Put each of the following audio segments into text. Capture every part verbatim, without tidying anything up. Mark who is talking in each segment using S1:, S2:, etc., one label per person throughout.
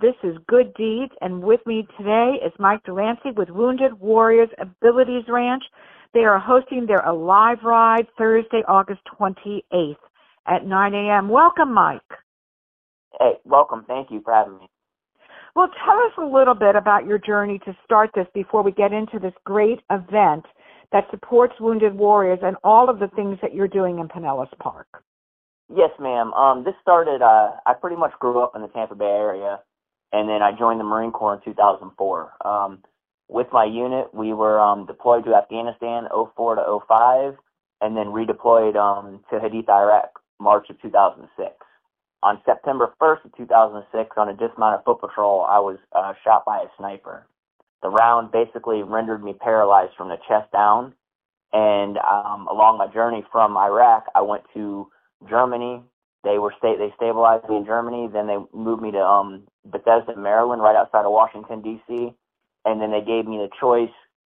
S1: This is Good Deeds, and with me today is Mike Delancey with Wounded Warriors Abilities Ranch. They are hosting their Alive Ride Thursday, August twenty-eighth at nine a.m. Welcome, Mike.
S2: Hey, welcome. Thank you for having me.
S1: Well, tell us a little bit about your journey to start this before we get into this great event that supports Wounded Warriors and all of the things that you're doing in Pinellas Park.
S2: Yes, ma'am. Um, this started, uh, I pretty much grew up in the Tampa Bay area, and then I joined the Marine Corps in two thousand four. Um, with my unit, we were um, deployed to Afghanistan oh four to oh five, and then redeployed um, to Haditha, Iraq, March of two thousand six. On September first of two thousand six, on a dismounted foot patrol, I was uh, shot by a sniper. The round basically rendered me paralyzed from the chest down, and um, along my journey from Iraq, I went to Germany. They were sta- they stabilized me in Germany. Then they moved me to um, Bethesda, Maryland, right outside of Washington, D C And then they gave me the choice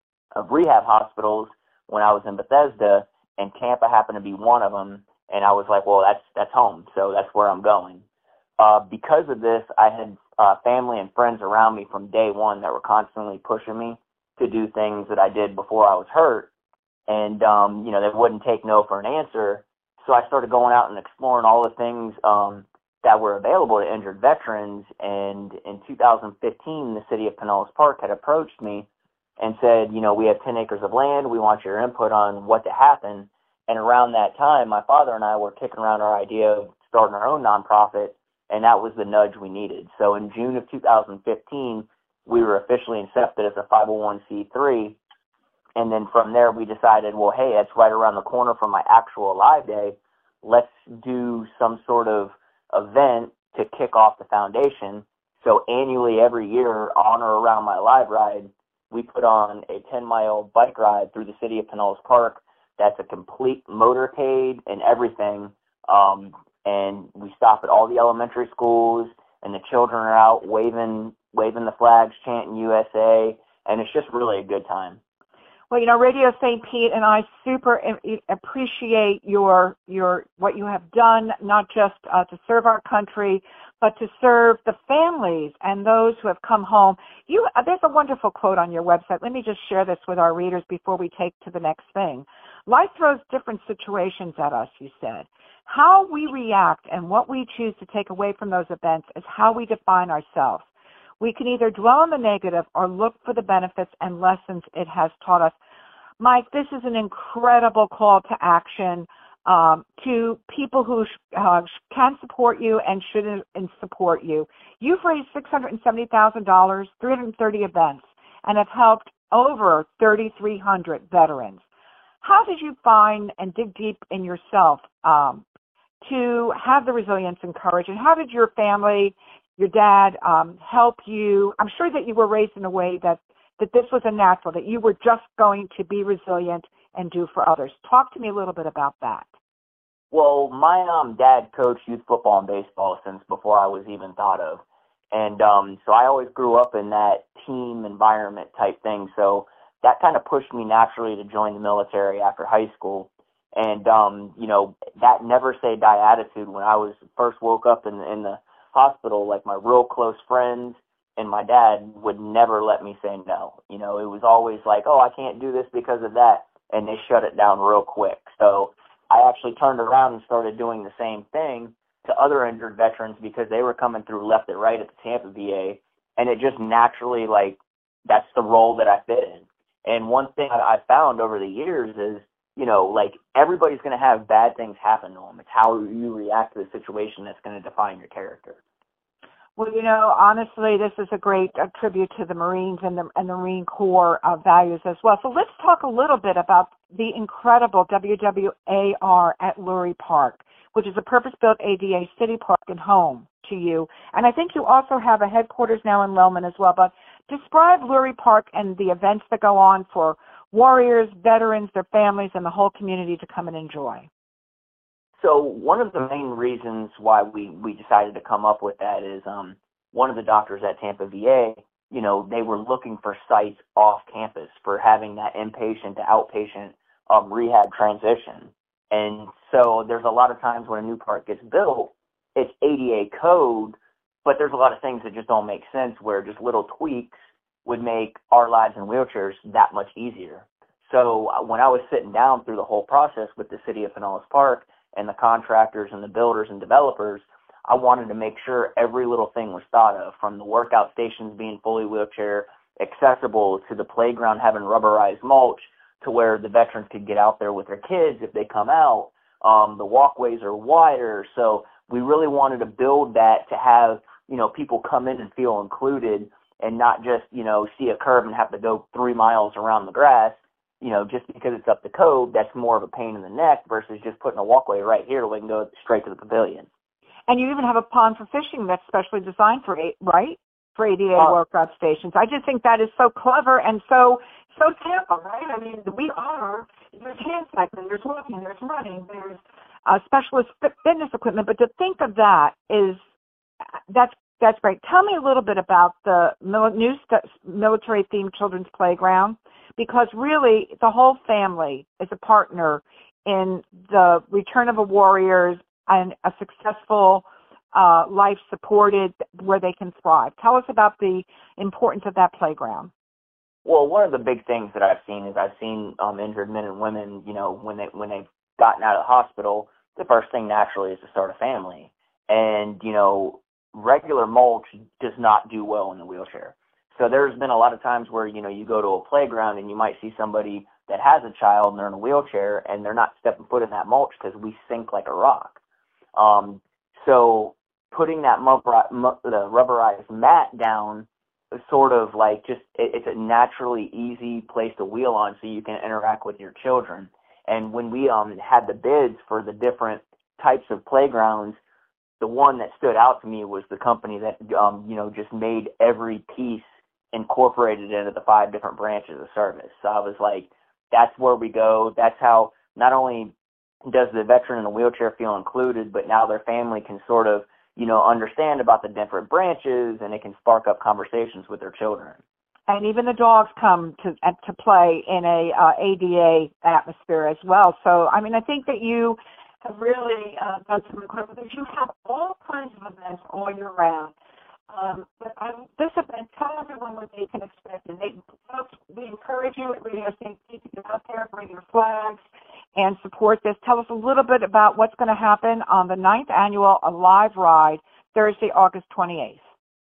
S2: of rehab hospitals when I was in Bethesda, and Tampa happened to be one of them. And I was like, well, that's that's home, so that's where I'm going. Uh, because of this, I had uh, family and friends around me from day one that were constantly pushing me to do things that I did before I was hurt. And, um, you know, they wouldn't take no for an answer. So I started going out and exploring all the things um, that were available to injured veterans. And in two thousand fifteen, the city of Pinellas Park had approached me and said, you know, we have ten acres of land. We want your input on what to happen. And around that time, my father and I were kicking around our idea of starting our own nonprofit, and that was the nudge we needed. So in June of two thousand fifteen, we were officially accepted as a five oh one c three. And then from there, we decided, well, hey, that's right around the corner from my actual Alive Day. Let's do some sort of event to kick off the foundation. So annually, every year, on or around my Alive Ride, we put on a ten-mile bike ride through the city of Pinellas Park. That's a complete motorcade and everything. Um, and we stop at all the elementary schools, and the children are out waving, waving the flags, chanting U S A, and it's just really a good time.
S1: Well, you know, Radio Saint Pete and I super appreciate your your what you have done, not just uh, to serve our country, but to serve the families and those who have come home. You, uh, there's a wonderful quote on your website. Let me just share this with our readers before we take to the next thing. Life throws different situations at us, you said. How we react and what we choose to take away from those events is how we define ourselves. We can either dwell on the negative or look for the benefits and lessons it has taught us. Mike, this is an incredible call to action um, to people who uh, can support you and should support you. You've raised six hundred seventy thousand dollars, three hundred thirty events, and have helped over thirty-three hundred veterans. How did you find and dig deep in yourself um, to have the resilience and courage? And how did your family, your dad, um, help you? I'm sure that you were raised in a way that, that this was a natural, that you were just going to be resilient and do for others. Talk to me a little bit about that.
S2: Well, my um, dad coached youth football and baseball since before I was even thought of. And um, so I always grew up in that team environment type thing. So that kind of pushed me naturally to join the military after high school. And, um, you know, that never say die attitude when I was first woke up in, in the hospital, like my real close friends and my dad would never let me say no. You know, it was always like, oh, I can't do this because of that. And they shut it down real quick. So I actually turned around and started doing the same thing to other injured veterans because they were coming through left and right at the Tampa V A. And it just naturally, like, that's the role that I fit in. And one thing I found over the years is, you know, like everybody's going to have bad things happen to them. It's how you react to the situation that's going to define your character.
S1: Well, you know, honestly, this is a great uh, tribute to the Marines and the, and the Marine Corps uh, values as well. So let's talk a little bit about the incredible W W A R at Lurie Park, which is a purpose-built A D A city park and home to you. And I think you also have a headquarters now in Lellman as well. But describe Lurie Park and the events that go on for warriors, veterans, their families, and the whole community to come and enjoy.
S2: So one of the main reasons why we, we decided to come up with that is um, one of the doctors at Tampa V A, you know, they were looking for sites off campus for having that inpatient to outpatient um, rehab transition. And so there's a lot of times when a new park gets built, it's A D A code but there's a lot of things that just don't make sense where just little tweaks would make our lives in wheelchairs that much easier. So uh, when I was sitting down through the whole process with the city of Pinellas Park and the contractors and the builders and developers, I wanted to make sure every little thing was thought of, from the workout stations being fully wheelchair accessible to the playground having rubberized mulch to where the veterans could get out there with their kids if they come out. Um, the walkways are wider. So we really wanted to build that to have, you know, people come in and feel included and not just, you know, see a curb and have to go three miles around the grass. You know, just because it's up to code, that's more of a pain in the neck versus just putting a walkway right here where we can go straight to the pavilion.
S1: And you even have a pond for fishing that's specially designed for eight, right? For A D A uh, workout stations. I just think that is so clever and so so Tampa, right? I mean, we are, there's hand cycling, there's walking, there's running, there's uh, specialist fitness equipment, but to think of that is, that's that's great. Tell me a little bit about the mil- new st- military-themed children's playground, because really the whole family is a partner in the return of a warriors and a successful uh, life supported where they can thrive. Tell us about the importance of that playground.
S2: Well, one of the big things that I've seen is I've seen um, injured men and women, you know, when, they, when they've gotten out of the hospital, the first thing naturally is to start a family. And, you know, regular mulch does not do well in the wheelchair. So there's been a lot of times where, you know, you go to a playground and you might see somebody that has a child and they're in a wheelchair and they're not stepping foot in that mulch because we sink like a rock. Um, so putting that the rubberized mat down is sort of like just, it, it's a naturally easy place to wheel on so you can interact with your children. And when we um had the bids for the different types of playgrounds, the one that stood out to me was the company that, um, you know, just made every piece incorporated into the five different branches of service. So I was like, that's where we go. That's how not only does the veteran in the wheelchair feel included, but now their family can sort of, you know, understand about the different branches, and it can spark up conversations with their children.
S1: And even the dogs come to uh, to play in a uh, A D A atmosphere as well. So, I mean, I think that you have really uh, done some incredible things. You have all kinds of events all year round. Um, but um, this event, tell everyone what they can expect. And they, folks, we encourage you at Radio Saint Pete to get out there, bring your flags, and support this. Tell us a little bit about what's going to happen on the ninth annual Alive Ride, Thursday, August twenty-eighth.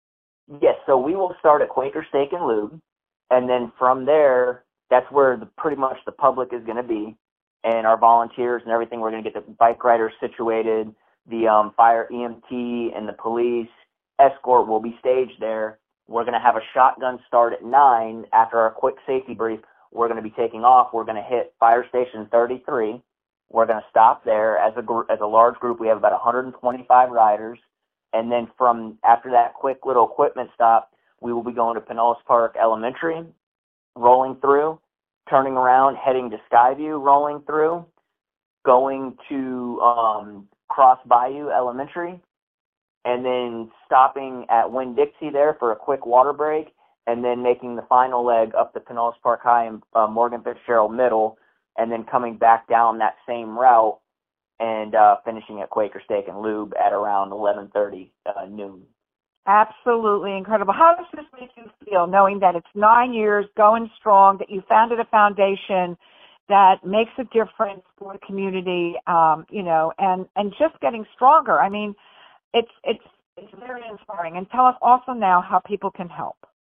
S2: Yes, so we will start at Quaker Steak and Lube, and then from there, that's where the, pretty much the public is going to be, and our volunteers and everything. We're going to get the bike riders situated, the um, fire E M T and the police escort will be staged there. We're going to have a shotgun start at nine. After our quick safety brief, we're going to be taking off. We're going to hit Fire Station thirty-three. We're going to stop there. As a gr- as a large group, we have about one hundred twenty-five riders. And then from after that quick little equipment stop, we will be going to Pinellas Park Elementary, rolling through, turning around, heading to Skyview, rolling through, going to um, Cross Bayou Elementary, and then stopping at Winn-Dixie there for a quick water break, and then making the final leg up to Pinellas Park High and uh, Morgan Fitzgerald Middle, and then coming back down that same route and uh, finishing at Quaker Steak and Lube at around eleven thirty uh, noon.
S1: Absolutely incredible. How does this make you feel, knowing that it's nine years going strong, that you founded a foundation that makes a difference for the community, um, you know, and, and just getting stronger? I mean, it's it's it's very inspiring. And tell us also now how people can help.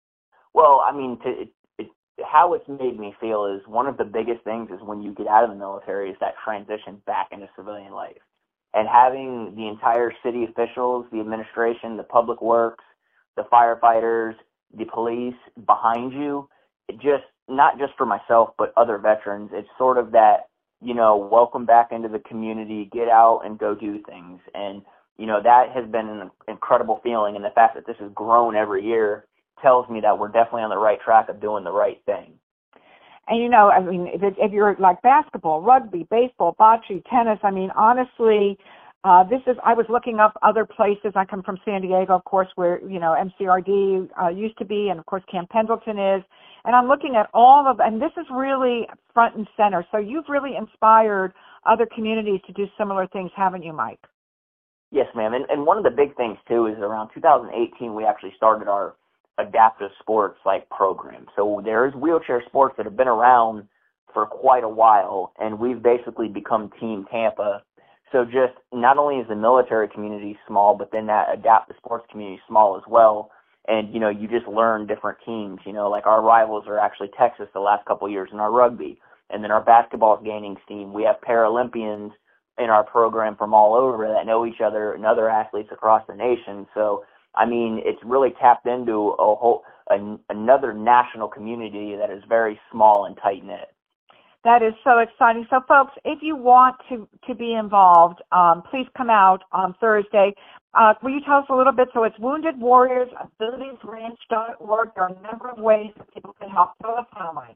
S2: Well, I mean, to, it, it, how it's made me feel is one of the biggest things is when you get out of the military is that transition back into civilian life. And having the entire city officials, the administration, the public works, the firefighters, the police behind you, it just, not just for myself, but other veterans, it's sort of that, you know, welcome back into the community, get out and go do things. And, you know, that has been an incredible feeling. And the fact that this has grown every year tells me that we're definitely on the right track of doing the right thing.
S1: And, you know, I mean, if, if you're like basketball, rugby, baseball, bocce, tennis, I mean, honestly, uh, this is, I was looking up other places. I come from San Diego, of course, where, you know, M C R D uh, used to be, and, of course, Camp Pendleton is. And I'm looking at all of, and this is really front and center. So you've really inspired other communities to do similar things, haven't you, Mike?
S2: Yes, ma'am. And, and one of the big things, too, is around two thousand eighteen, we actually started our adaptive sports like program. So there's wheelchair sports that have been around for quite a while, and we've basically become Team Tampa. So just not only is the military community small, but then that adaptive sports community is small as well. And, you know, you just learn different teams. You know, like our rivals are actually Texas the last couple of years in our rugby. And then our basketball is gaining steam. We have Paralympians in our program from all over that know each other and other athletes across the nation. So, I mean, it's really tapped into a whole an, another national community that is very small and tight-knit.
S1: That is so exciting. So, folks, if you want to, to be involved, um, please come out on Thursday. Uh, will you tell us a little bit? So it's wounded warriors abilities ranch dot org. There are a number of ways that people can help. Tell us how, Mike.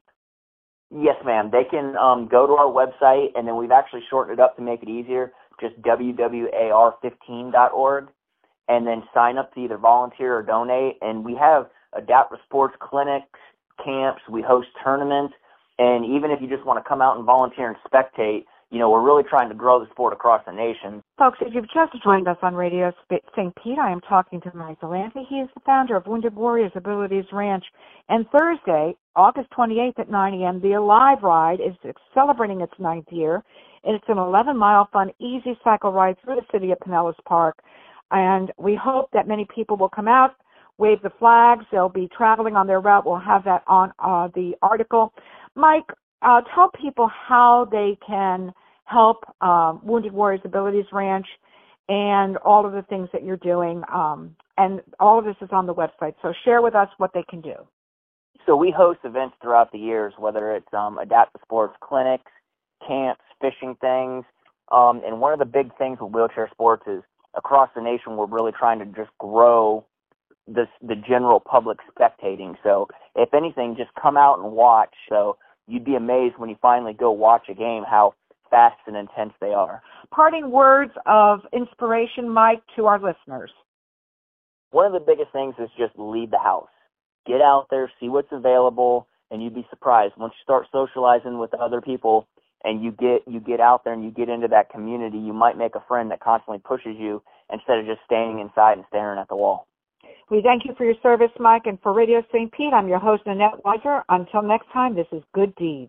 S2: Yes, ma'am. They can um, go to our website, and then we've actually shortened it up to make it easier, just w w a r fifteen dot org, and then sign up to either volunteer or donate. And we have adaptive sports clinics, camps. We host tournaments. And even if you just want to come out and volunteer and spectate, you know, we're really trying to grow the sport across the nation.
S1: Folks, if you've just joined us on Radio Saint Pete, I am talking to Mike Galanti. He is the founder of Wounded Warriors Abilities Ranch. And Thursday, August twenty-eighth at nine a.m., the Alive Ride is celebrating its ninth year. And it's an eleven-mile fun, easy cycle ride through the city of Pinellas Park. And we hope that many people will come out, wave the flags. They'll be traveling on their route. We'll have that on uh, the article. Mike, uh, tell people how they can help um, Wounded Warriors Abilities Ranch and all of the things that you're doing. Um, and all of this is on the website. So share with us what they can do.
S2: So we host events throughout the years, whether it's um, adaptive sports clinics, camps, fishing things. Um, and one of the big things with wheelchair sports is across the nation, we're really trying to just grow this, the general public spectating. So if anything, just come out and watch. So you'd be amazed when you finally go watch a game how fast and intense they are.
S1: Parting words of inspiration, Mike, to our listeners.
S2: One of the biggest things is just leave the house. Get out there, see what's available, and you'd be surprised. Once you start socializing with other people and you get you get out there and you get into that community, you might make a friend that constantly pushes you instead of just staying inside and staring at the wall.
S1: We thank you for your service, Mike, and for Radio Saint Pete, I'm your host, Annette Weiser. Until next time, this is Good Deeds.